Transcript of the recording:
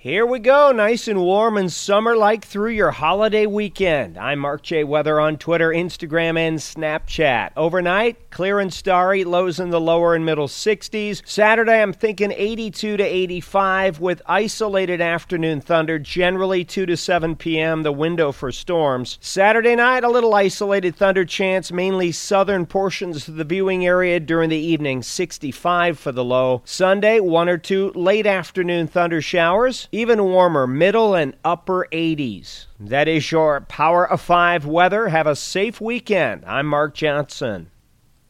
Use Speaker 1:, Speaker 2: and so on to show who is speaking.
Speaker 1: Here we go, nice and warm and summer-like through your holiday weekend. I'm Mark J. Weather on Twitter, Instagram, and Snapchat. Overnight, clear and starry, lows in the lower and middle 60s. Saturday, I'm thinking 82 to 85 with isolated afternoon thunder, generally 2 to 7 p.m., the window for storms. Saturday night, a little isolated thunder chance, mainly southern portions of the viewing area during the evening, 65 for the low. Sunday, 1 or 2 late afternoon thunder showers. Even warmer, middle and upper 80s. That is your Power of 5 weather. Have a safe weekend. I'm Mark Johnson.